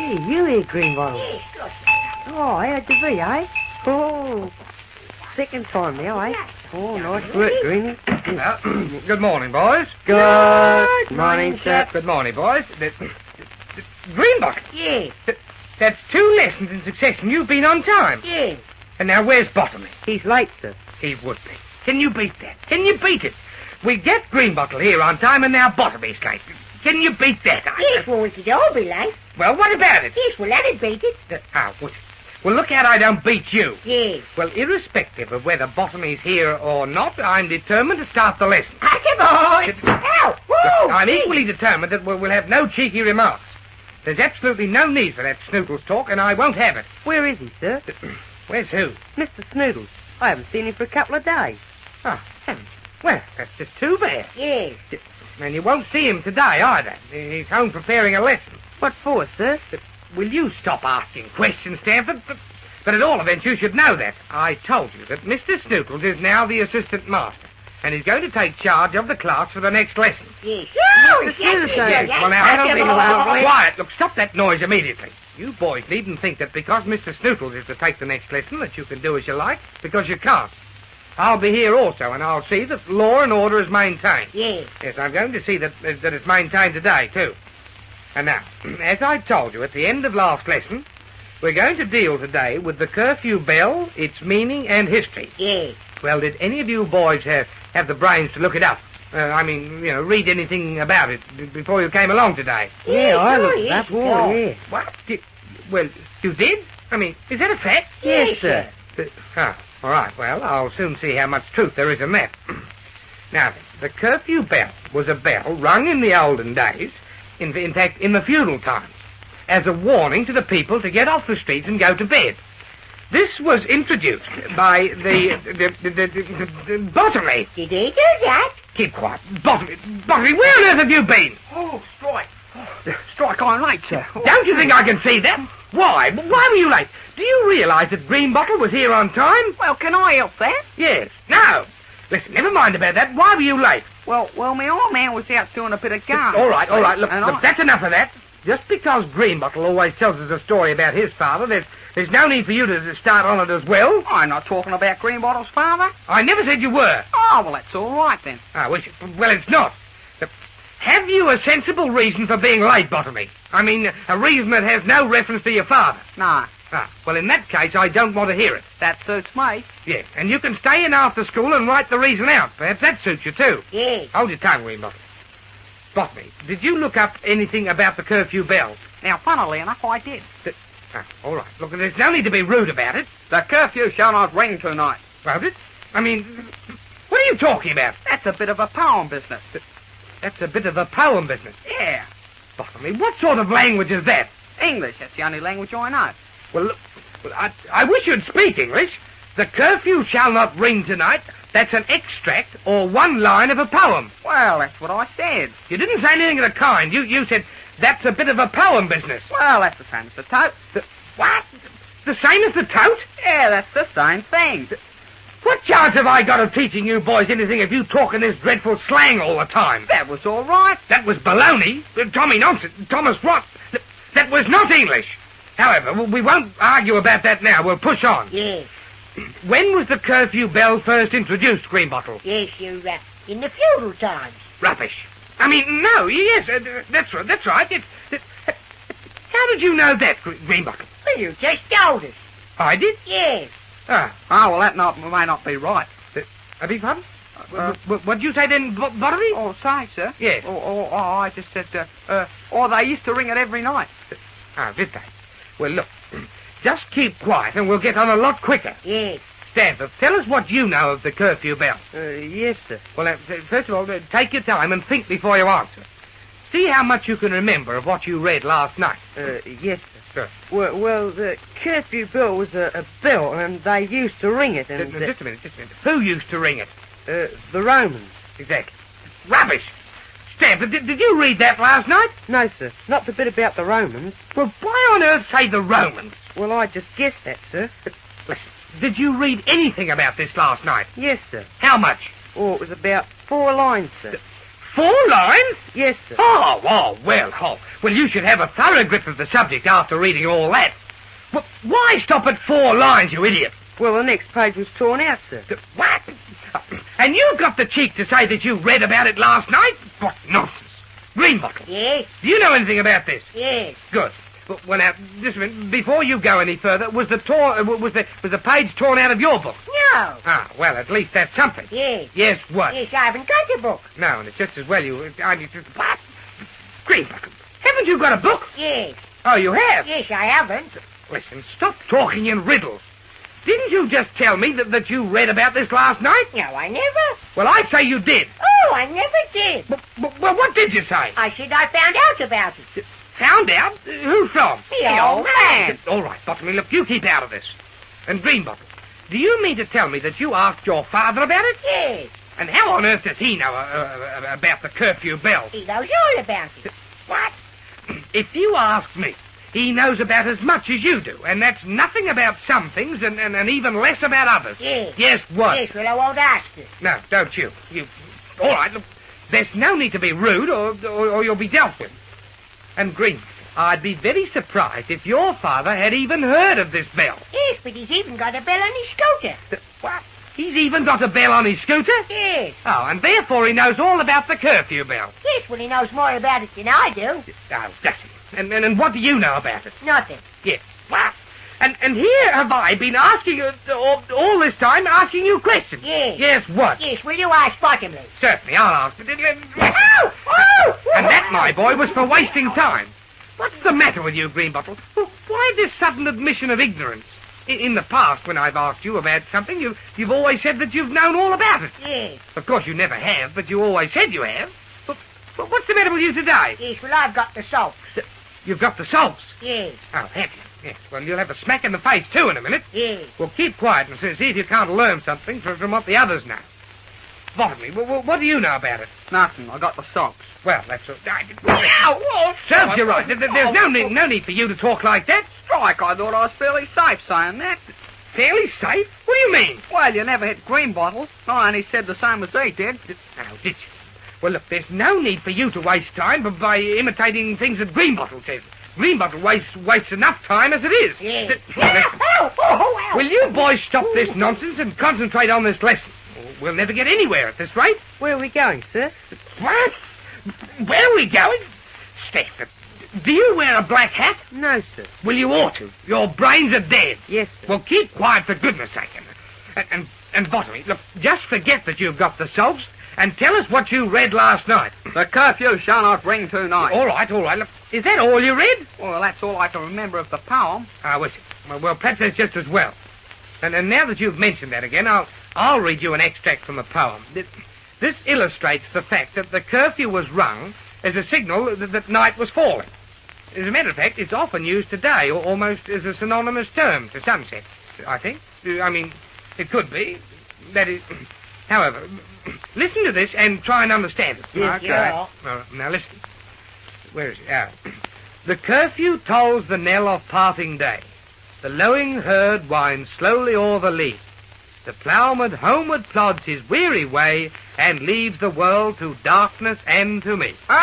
Gee, you here, Greenbottle? Yes, good. Oh, how'd you be, eh? Oh, second time now, eh? Oh, nice work, Greenie. Well, good morning, boys. Good morning, sir. Good morning, boys. Greenbottle. Yes, That's 2 lessons in succession. You've been on time. yes. And now where's Bottomley? He's late, sir. He would be. Can you beat that? Can you beat it? We get Greenbottle here on time and now Bottomley's late. Can you beat that? Yes, well, we could all be late. Well, what about it? Yes, well, that'd beat it. Well, look out I don't beat you. Yes. Well, irrespective of whether Bottomley's here or not, I'm determined to start the lesson. Come on. Ow! Woo! I'm equally determined that we'll have no cheeky remarks. There's absolutely no need for that Snoodles talk, and I won't have it. Where is he, sir? Where's who? Mr. Snoodles. I haven't seen him for a couple of days. Oh, heavens. Well, that's just too bad. Yes. And you won't see him today, either. He's home preparing a lesson. What for, sir? Will you stop asking questions, Stanford? But at all events, you should know that. I told you that Mr. Snoodles is now the assistant master, and he's going to take charge of the class for the next lesson. Yes. Yes, well, now, I don't think about quiet. Look, stop that noise immediately. You boys needn't think that because Mr. Snoodles is to take the next lesson that you can do as you like, because you can't. I'll be here also, and I'll see that law and order is maintained. Yes. Yes, I'm going to see that it's maintained today, too. And now, as I told you at the end of last lesson, we're going to deal today with the curfew bell, its meaning and history. Yes. Well, did any of you boys have the brains to look it up? Read anything about it before you came along today? Yeah, I looked it up. Oh, yeah. What? You did? I mean, is that a fact? Yes, sir. All right. Well, I'll soon see how much truth there is in that. Now, the curfew bell was a bell rung in the olden days, in fact, in the feudal times, as a warning to the people to get off the streets and go to bed. This was introduced by the Bottomley. Did he do that? Keep quiet. Bottomley, where on earth have you been? Oh, Strike. Strike, I'm late, sir. Don't you think I can see that? Why? Why were you late? Do you realise that Greenbottle was here on time? Well, can I help that? Yes. No. Listen, never mind about that. Why were you late? Well, my old man was out doing a bit of gardening. All right. Look, that's enough of that. Just because Greenbottle always tells us a story about his father, there's no need for you to start on it as well. I'm not talking about Greenbottle's father. I never said you were. Oh, well, that's all right, then. Well, it's not. Have you a sensible reason for being late, Bottomley? I mean, a reason that has no reference to your father. No. Well, in that case, I don't want to hear it. That suits me. Yes, and you can stay in after school and write the reason out. Perhaps that suits you, too. Yes. Hold your tongue, Greenbottle. Bottomley, did you look up anything about the curfew bell? Now, funnily enough, I did. All right. Look, there's no need to be rude about it. The curfew shall not ring tonight. Won't it? I mean, what are you talking about? That's a bit of a poem business. That's a bit of a poem business. Yeah. Bottomley, what sort of language is that? English, that's the only language I know. Well, look, I wish you'd speak English. The curfew shall not ring tonight. That's an extract or one line of a poem. Well, that's what I said. You didn't say anything of the kind. You said, that's a bit of a poem business. Well, that's the same as the tote. What? The same as the tote? Yeah, that's the same thing. What chance have I got of teaching you boys anything if you talk in this dreadful slang all the time? That was all right. That was baloney. Tommy nonsense. Thomas Rot. That was not English. However, we won't argue about that now. We'll push on. Yes. When was the curfew bell first introduced, Greenbottle? Yes, in the feudal times. Rubbish. I mean, no, yes, that's right. How did you know that, Greenbottle? Well, you just told us. I did? Yes. Well, that may not be right. I beg pardon? What did you say then, Bottomley? Oh, say, sir? Yes. I just said, they used to ring it every night. Did they? Well, look, just keep quiet and we'll get on a lot quicker. Yes. Stanford, tell us what you know of the curfew bell. Yes, sir. Well, first of all, take your time and think before you answer. See how much you can remember of what you read last night. Yes, sir. Sure. Well, the curfew bell was a bell, and they used to ring it. And just a minute. Who used to ring it? The Romans. Exactly. Rubbish! Stanford, did you read that last night? No, sir. Not the bit about the Romans. Well, why on earth say the Romans? Well, I just guessed that, sir. Listen, did you read anything about this last night? Yes, sir. How much? Oh, it was about 4 lines, sir. 4 lines? Yes, sir. Oh, well, you should have a thorough grip of the subject after reading all that. Why stop at 4 lines, you idiot? Well, the next page was torn out, sir. What? And you got the cheek to say that you read about it last night? What nonsense. Greenbottle. Yes, Do you know anything about this? yes. Good. Well, now, just a minute. Before you go any further, was the page torn out of your book? No. Ah, well, at least that's something. Yes. Yes, what? Yes, I haven't got the book. No, and it's just as well what? Greenbottle, haven't you got a book? Yes. Oh, you have? Yes, I haven't. Listen, stop talking in riddles. Didn't you just tell me that you read about this last night? No, I never. Well, I'd say you did. Oh, I never did. Well, what did you say? I said I found out about it. Found out? Who from? The old man. All right, Bottomley, look, you keep out of this. And Greenbottle, do you mean to tell me that you asked your father about it? Yes. And how on earth does he know about the curfew bell? He knows all about it. What? If you ask me, he knows about as much as you do, and that's nothing about some things and even less about others. Yes. Yes, what? Yes, well, I won't ask it. No, don't you. All right, look, there's no need to be rude or you'll be dealt with. And Green, I'd be very surprised if your father had even heard of this bell. Yes, but he's even got a bell on his scooter. What? He's even got a bell on his scooter? Yes. Oh, and therefore he knows all about the curfew bell. Yes, well, he knows more about it than I do. Oh, does he? And what do you know about it? Nothing. Yes. What? And here have I been asking you, all this time, asking you questions. Yes. Yes, what? Yes, will you ask Bottomley? Certainly, I'll ask. Ow! Oh! And that, my boy, was for wasting time. What's the matter with you, Greenbottle? Why this sudden admission of ignorance? In the past, when I've asked you about something, you've always said that you've known all about it. Yes. Of course, you never have, but you always said you have. But what's the matter with you today? Yes, well, I've got the salts. You've got the salts. Yes. Oh, have you? Yes. Well, you'll have a smack in the face, too, in a minute. Yes. Well, keep quiet and see if you can't learn something from what the others know. Bottomley, what do you know about it? Nothing. I got the socks. Well, that's all. Ow! Serves you right. There's no need for you to talk like that. Strike, I thought I was fairly safe saying that. Fairly safe? What do you mean? Well, you never hit Greenbottle. I only said the same as they did. Oh, did you? Well, look, there's no need for you to waste time by imitating things that Greenbottle says. Greenbottle wastes enough time as it is. Yes. Will you boys stop this nonsense and concentrate on this lesson? We'll never get anywhere at this rate. Where are we going, sir? What? Where are we going? Steph, do you wear a black hat? No, sir. Well, you ought to. Your brains are dead. Yes, sir. Well, keep quiet for goodness sake. And Bottomley, look, just forget that you've got the salts and tell us what you read last night. The curfew shall not ring tonight. All right. Look, is that all you read? Well, that's all I can remember of the poem. Ah, was it? Well, perhaps that's just as well. And now that you've mentioned that again, I'll read you an extract from the poem. This illustrates the fact that the curfew was rung as a signal that night was falling. As a matter of fact, it's often used today, or almost as a synonymous term to sunset, I think. I mean, it could be. That is... However, listen to this and try and understand it. Yes, Okay. yeah. Now listen. Where is it? The curfew tolls the knell of parting day. The lowing herd winds slowly o'er the lea. The ploughman homeward plods his weary way and leaves the world to darkness and to me. Stop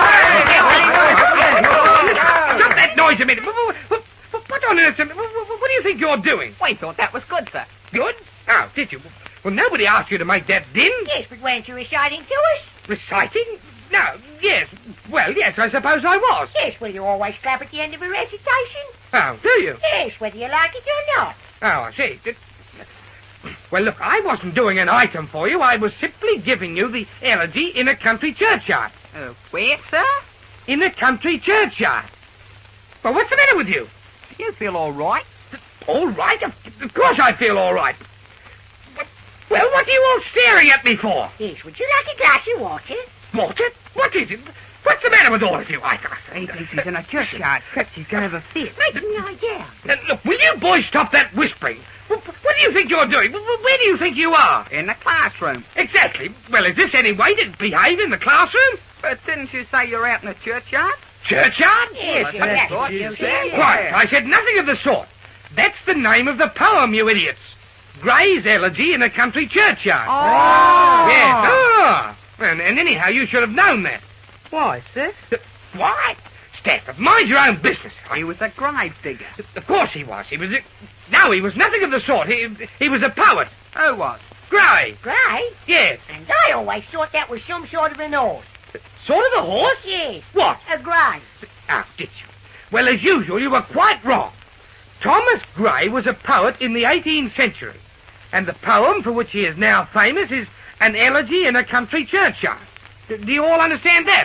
that noise a minute. What on earth? What do you think you're doing? We thought that was good, sir. Good? Oh, did you? Well, nobody asked you to make that din. Yes, but weren't you reciting to us? Reciting? No, yes. Well, yes, I suppose I was. Yes, well, you always clap at the end of a recitation. Oh, do you? Yes, whether you like it or not. Oh, I see. Well, look, I wasn't doing an item for you. I was simply giving you the elegy in a country churchyard. Where, sir? In a country churchyard. Well, what's the matter with you? You feel all right? All right? Of course I feel all right. Well, what are you all staring at me for? Yes, would you like a glass of water? Water? What is it? What's the matter with all of you? He thinks he's in a churchyard. Perhaps he's going to have a fit. I didn't know, yeah. Look, will you boys stop that whispering? What do you think you're doing? Where do you think you are? In the classroom. Exactly. Well, is this any way to behave in the classroom? But didn't you say you're out in the churchyard? Churchyard? Yes, that's what what you said. Quiet. I said nothing of the sort. That's the name of the poem, you idiots. Gray's Elegy in a Country Churchyard. Oh! Yes. Ah. And anyhow, you should have known that. Why, sir? Why? Stanford, mind your own business. He was a grave digger. Of course he was. No, he was nothing of the sort. He was a poet. Who was? Gray. Gray? Yes. And I always thought that was some sort of an horse. Sort of a horse? Yes. What? A grey. Oh, did you? Well, as usual, you were quite wrong. Thomas Gray was a poet in the 18th century, and the poem for which he is now famous is An Elegy in a Country Churchyard. Do you all understand that?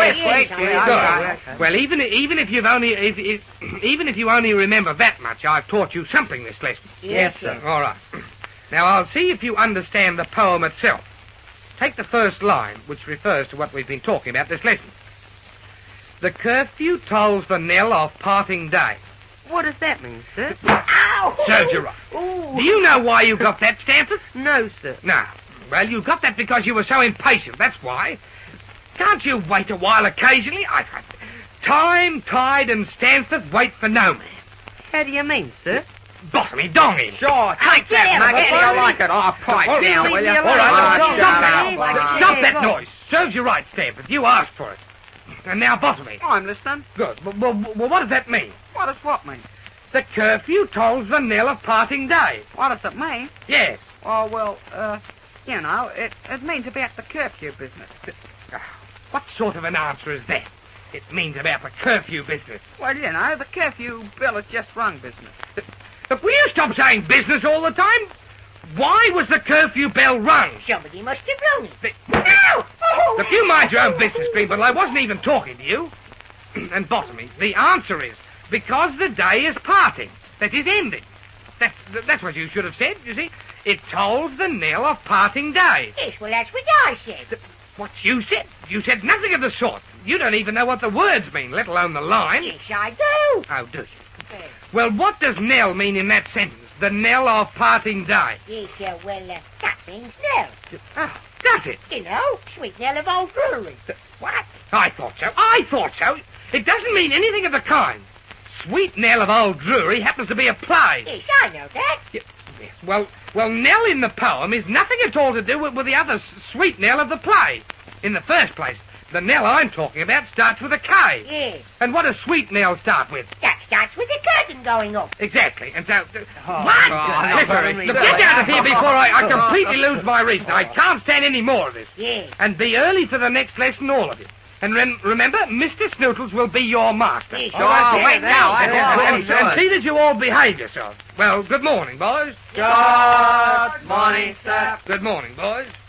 Yes. Well, even if you've only even if you only remember that much, I've taught you something this lesson. Yes, sir. All right. Now I'll see if you understand the poem itself. Take the first line, which refers to what we've been talking about this lesson. The curfew tolls the knell of parting day. What does that mean, sir? Ow! Serves you right. Ooh. Do you know why you got that, Stanford? No, sir. No. Well, you got that because you were so impatient, that's why. Can't you wait a while occasionally? Time, Tide, and Stanford wait for no man. How do you mean, sir? Bottomy dong him. Sure, take that, yeah, Nugget. but- You like it? Oh, pipe down, will you? Leave me All right, alone. stop Leave that. me Stop alone. that noise. Serves you right, Stanford. You asked for it. And now Bottomy. I'm listening. Good. Well, what does that mean? What does what mean? The curfew tolls the knell of parting day. What does it mean? Yes. Oh, well, you know, it means about the curfew business. What sort of an answer is that? It means about the curfew business. Well, you know, the curfew bill has just rung business. But will you stop saying business all the time? Why was the curfew bell rung? Somebody must have rung it. Ow! Look, you mind your own business, Greenbottle. I wasn't even talking to you. And Bottomy, the answer is because the day is parting. That is ending. That's what you should have said, you see. It tolls the knell of parting day. Yes, well, that's what I said. What you said? You said nothing of the sort. You don't even know what the words mean, let alone the line. Yes, I do. Oh, do you? Well, what does knell mean in that sentence? The knell of parting day. Yes, that means Nell. Oh, does it? You know, sweet Nell of Old Drury. What? I thought so. It doesn't mean anything of the kind. Sweet Nell of Old Drury happens to be a play. Yes, I know that. Yes. Well, Nell in the poem is nothing at all to do with the other Sweet Nell of the play. In the first place, the Nell I'm talking about starts with a K. Yes. And what does Sweet Nell start with? That starts with the curtain going up. Exactly. And so... What? Listen, look, get out of here before I completely lose my reason. I can't stand any more of this. Yes. And be early for the next lesson, all of you. And remember, Mr. Snootles will be your master. Yes, Oh, wait now. And see that you all behave yourselves. Well, good morning, boys. Good morning, sir. Good morning, boys.